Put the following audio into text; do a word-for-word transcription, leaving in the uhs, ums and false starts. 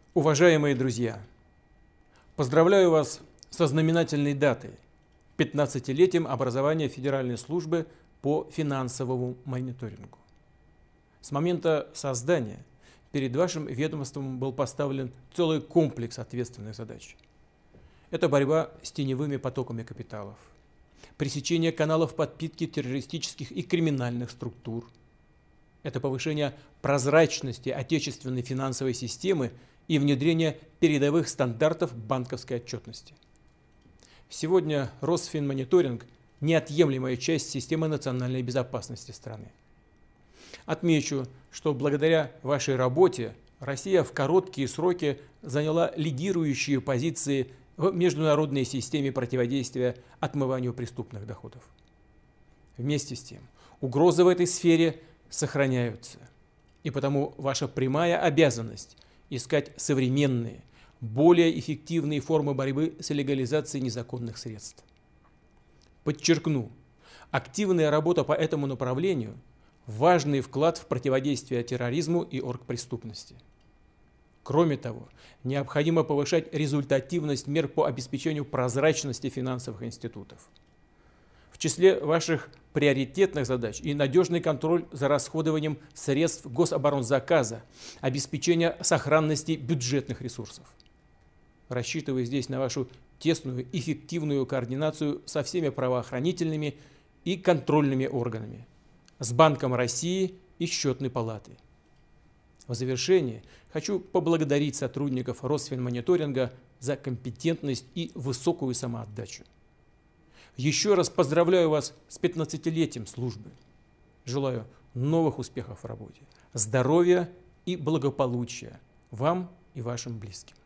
Уважаемые друзья, поздравляю вас со знаменательной датой – пятнадцатилетием образования Федеральной службы по финансовому мониторингу. С момента создания перед вашим ведомством был поставлен целый комплекс ответственных задач. Это борьба с теневыми потоками капиталов, пресечение каналов подпитки террористических и криминальных структур, это повышение прозрачности отечественной финансовой системы и внедрение передовых стандартов банковской отчетности. Сегодня Росфинмониторинг – неотъемлемая часть системы национальной безопасности страны. Отмечу, что благодаря вашей работе Россия в короткие сроки заняла лидирующие позиции в международной системе противодействия отмыванию преступных доходов. Вместе с тем, угрозы в этой сфере сохраняются, и потому ваша прямая обязанность искать современные, более эффективные формы борьбы с легализацией незаконных средств. Подчеркну, активная работа по этому направлению – важный вклад в противодействие терроризму и оргпреступности. Кроме того, необходимо повышать результативность мер по обеспечению прозрачности финансовых институтов. В числе ваших приоритетных задач и надежный контроль за расходованием средств гособоронзаказа, обеспечение сохранности бюджетных ресурсов. Рассчитываю здесь на вашу тесную, эффективную координацию со всеми правоохранительными и контрольными органами, с Банком России и Счетной палатой. В завершение хочу поблагодарить сотрудников Росфинмониторинга за компетентность и высокую самоотдачу. Еще раз поздравляю вас с пятнадцатилетием службы. Желаю новых успехов в работе, здоровья и благополучия вам и вашим близким.